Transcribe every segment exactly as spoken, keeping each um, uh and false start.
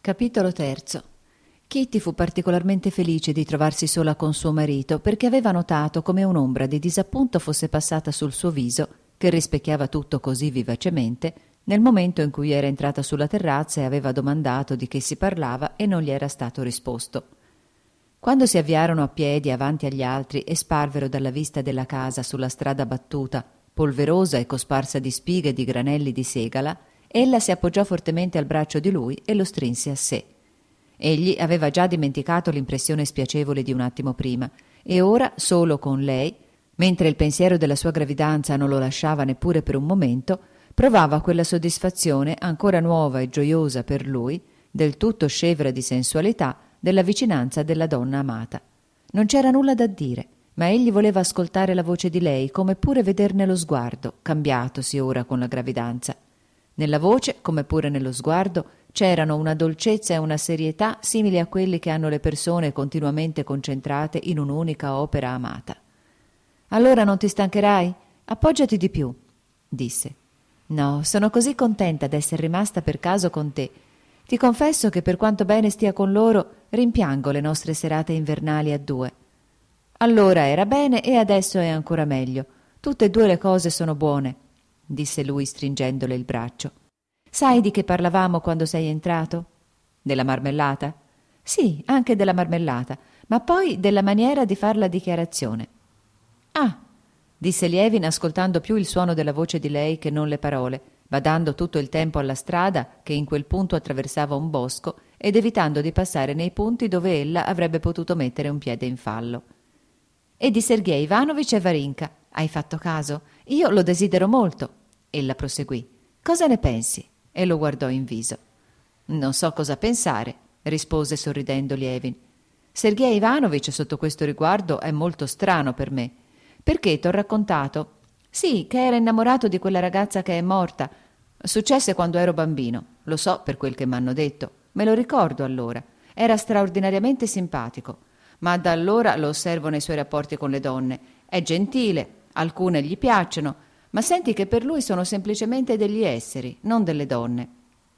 Capitolo terzo. Kitty fu particolarmente felice di trovarsi sola con suo marito perché aveva notato come un'ombra di disappunto fosse passata sul suo viso, che rispecchiava tutto così vivacemente, nel momento in cui era entrata sulla terrazza e aveva domandato di che si parlava e non gli era stato risposto. Quando si avviarono a piedi avanti agli altri e sparvero dalla vista della casa sulla strada battuta, polverosa e cosparsa di spighe e di granelli di segala, ella si appoggiò fortemente al braccio di lui e lo strinse a sé. Egli aveva già dimenticato l'impressione spiacevole di un attimo prima e ora, solo con lei, mentre il pensiero della sua gravidanza non lo lasciava neppure per un momento, provava quella soddisfazione ancora nuova e gioiosa per lui, del tutto scevra di sensualità, della vicinanza della donna amata. Non c'era nulla da dire, ma egli voleva ascoltare la voce di lei, come pure vederne lo sguardo, cambiatosi ora con la gravidanza. Nella voce, come pure nello sguardo, c'erano una dolcezza e una serietà simili a quelli che hanno le persone continuamente concentrate in un'unica opera amata. «Allora non ti stancherai? Appoggiati di più», disse. «No, sono così contenta d'essere rimasta per caso con te. Ti confesso che per quanto bene stia con loro, rimpiango le nostre serate invernali a due. Allora era bene e adesso è ancora meglio. Tutte e due le cose sono buone», disse lui stringendole il braccio. «Sai di che parlavamo quando sei entrato?» «Della marmellata?» «Sì, anche della marmellata, ma poi della maniera di far la dichiarazione». «Ah», disse Lievin, ascoltando più il suono della voce di lei che non le parole, badando tutto il tempo alla strada che in quel punto attraversava un bosco ed evitando di passare nei punti dove ella avrebbe potuto mettere un piede in fallo. «E di Sergej Ivanovich e Varinka, hai fatto caso? Io lo desidero molto», ella proseguì. «Cosa ne pensi?» e lo guardò in viso. «Non so cosa pensare», rispose sorridendo Lievin. «Sergej Ivanovich sotto questo riguardo è molto strano per me. Perché t'ho raccontato? Sì, che era innamorato di quella ragazza che è morta. Successe quando ero bambino, lo so per quel che m'hanno detto, me lo ricordo allora. Era straordinariamente simpatico, ma da allora lo osservo nei suoi rapporti con le donne. È gentile, alcune gli piacciono, ma senti che per lui sono semplicemente degli esseri, non delle donne.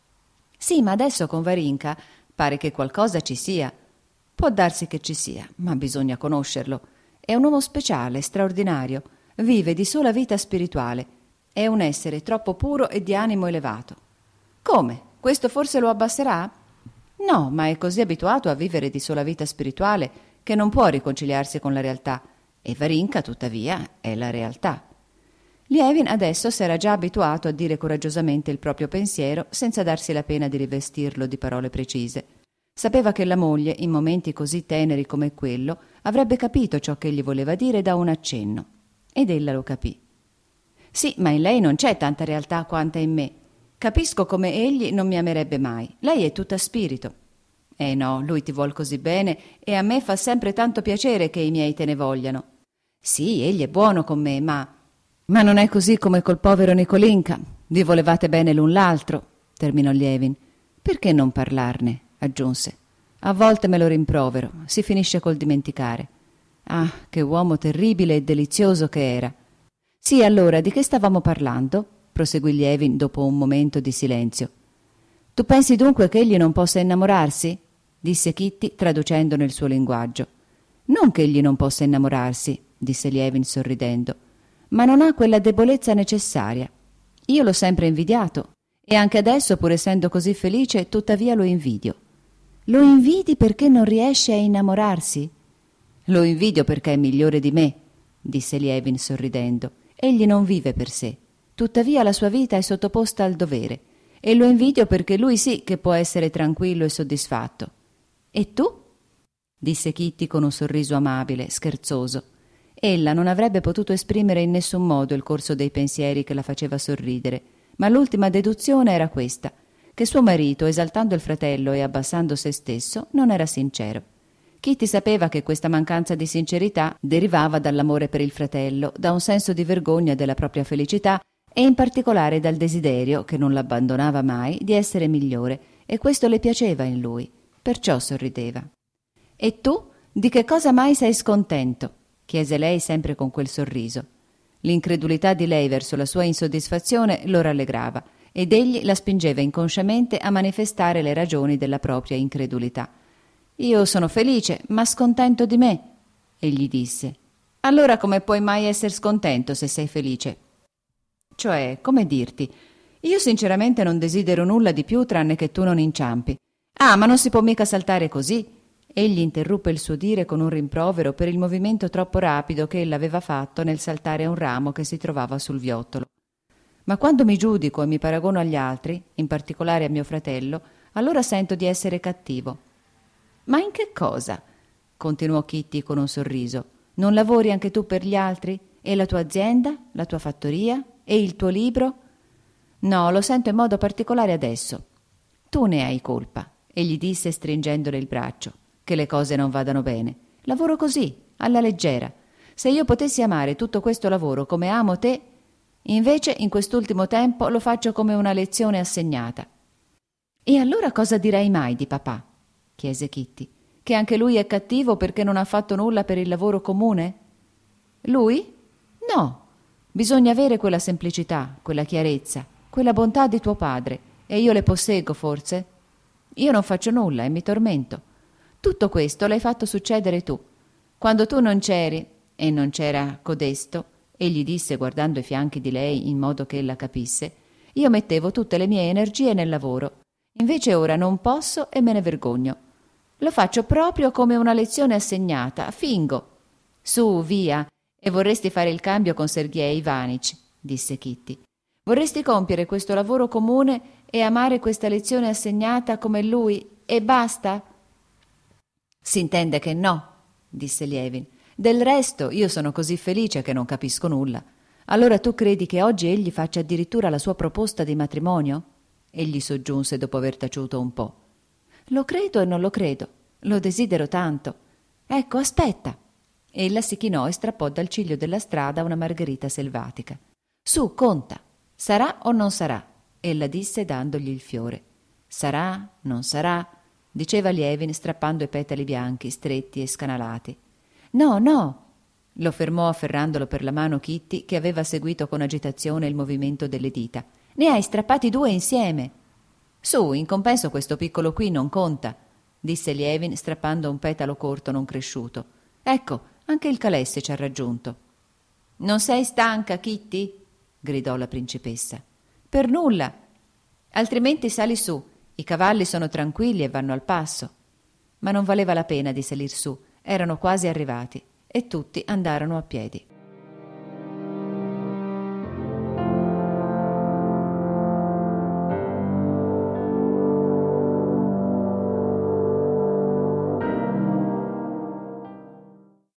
Sì, ma adesso con Varinka pare che qualcosa ci sia. Può darsi che ci sia, ma bisogna conoscerlo. È un uomo speciale, straordinario, vive di sola vita spirituale. È un essere troppo puro e di animo elevato». «Come? Questo forse lo abbasserà?» «No, ma è così abituato a vivere di sola vita spirituale che non può riconciliarsi con la realtà, e Varinka, tuttavia, è la realtà». Lievin adesso s'era già abituato a dire coraggiosamente il proprio pensiero senza darsi la pena di rivestirlo di parole precise. Sapeva che la moglie, in momenti così teneri come quello, avrebbe capito ciò che egli voleva dire da un accenno. Ed ella lo capì. «Sì, ma in lei non c'è tanta realtà quanta in me. Capisco come egli non mi amerebbe mai. Lei è tutta spirito». «Eh no, lui ti vuol così bene e a me fa sempre tanto piacere che i miei te ne vogliano». «Sì, egli è buono con me, ma...» «Ma non è così come col povero Nicolinka. Vi volevate bene l'un l'altro», terminò Lievin. «Perché non parlarne?» aggiunse. «A volte me lo rimprovero, si finisce col dimenticare. Ah, che uomo terribile e delizioso che era!» «Sì, allora, di che stavamo parlando?» proseguì Lievin dopo un momento di silenzio. «Tu pensi dunque che egli non possa innamorarsi?» disse Kitty, traducendo nel suo linguaggio. «Non che egli non possa innamorarsi», disse Lievin sorridendo, «ma non ha quella debolezza necessaria. Io l'ho sempre invidiato, e anche adesso, pur essendo così felice, tuttavia lo invidio». «Lo invidi perché non riesce a innamorarsi?» «Lo invidio perché è migliore di me», disse Lievin sorridendo. «Egli non vive per sé, tuttavia la sua vita è sottoposta al dovere, e lo invidio perché lui sì che può essere tranquillo e soddisfatto». «E tu?» disse Kitty con un sorriso amabile, scherzoso. Ella non avrebbe potuto esprimere in nessun modo il corso dei pensieri che la faceva sorridere, ma l'ultima deduzione era questa, che suo marito, esaltando il fratello e abbassando se stesso, non era sincero. Kitty sapeva che questa mancanza di sincerità derivava dall'amore per il fratello, da un senso di vergogna della propria felicità e in particolare dal desiderio, che non l'abbandonava mai, di essere migliore, e questo le piaceva in lui, perciò sorrideva. «E tu, di che cosa mai sei scontento?» chiese lei sempre con quel sorriso. L'incredulità di lei verso la sua insoddisfazione lo rallegrava ed egli la spingeva inconsciamente a manifestare le ragioni della propria incredulità. «Io sono felice, ma scontento di me», egli disse. «Allora come puoi mai essere scontento se sei felice?» «Cioè, come dirti, io sinceramente non desidero nulla di più tranne che tu non inciampi. Ah, ma non si può mica saltare così!» Egli interruppe il suo dire con un rimprovero per il movimento troppo rapido che ella aveva fatto nel saltare a un ramo che si trovava sul viottolo. «Ma quando mi giudico e mi paragono agli altri, in particolare a mio fratello, allora sento di essere cattivo». «Ma in che cosa?» continuò Kitty con un sorriso. «Non lavori anche tu per gli altri? E la tua azienda? La tua fattoria? E il tuo libro?» «No, lo sento in modo particolare adesso». «Tu ne hai colpa», egli disse stringendole il braccio, «che le cose non vadano bene. Lavoro così, alla leggera. Se io potessi amare tutto questo lavoro come amo te, invece in quest'ultimo tempo lo faccio come una lezione assegnata». «E allora cosa direi mai di papà?» chiese Kitty. «Che anche lui è cattivo perché non ha fatto nulla per il lavoro comune?» «Lui? No. Bisogna avere quella semplicità, quella chiarezza, quella bontà di tuo padre, e io le posseggo forse? Io non faccio nulla e mi tormento. Tutto questo l'hai fatto succedere tu. Quando tu non c'eri, e non c'era codesto», egli disse guardando i fianchi di lei in modo che ella capisse, «io mettevo tutte le mie energie nel lavoro. Invece ora non posso e me ne vergogno. Lo faccio proprio come una lezione assegnata, fingo». «Su, via, e vorresti fare il cambio con Sergej Ivanich», disse Kitty. «Vorresti compiere questo lavoro comune e amare questa lezione assegnata come lui, e basta?» «S'intende che no», disse Lievin. «Del resto io sono così felice che non capisco nulla. Allora tu credi che oggi egli faccia addirittura la sua proposta di matrimonio?» Egli soggiunse dopo aver taciuto un po'. «Lo credo e non lo credo. Lo desidero tanto. Ecco, aspetta». Ella si chinò e strappò dal ciglio della strada una margherita selvatica. «Su, conta. Sarà o non sarà?» ella disse dandogli il fiore. «Sarà, non sarà», diceva Lievin strappando i petali bianchi, stretti e scanalati. «No, no!» lo fermò afferrandolo per la mano Kitty, che aveva seguito con agitazione il movimento delle dita. «Ne hai strappati due insieme!» «Su, in compenso questo piccolo qui non conta», disse Lievin strappando un petalo corto non cresciuto. «Ecco, anche il calesse ci ha raggiunto». «Non sei stanca, Kitty?» gridò la principessa. «Per nulla. Altrimenti sali su. I cavalli sono tranquilli e vanno al passo». Ma non valeva la pena di salir su. Erano quasi arrivati e tutti andarono a piedi.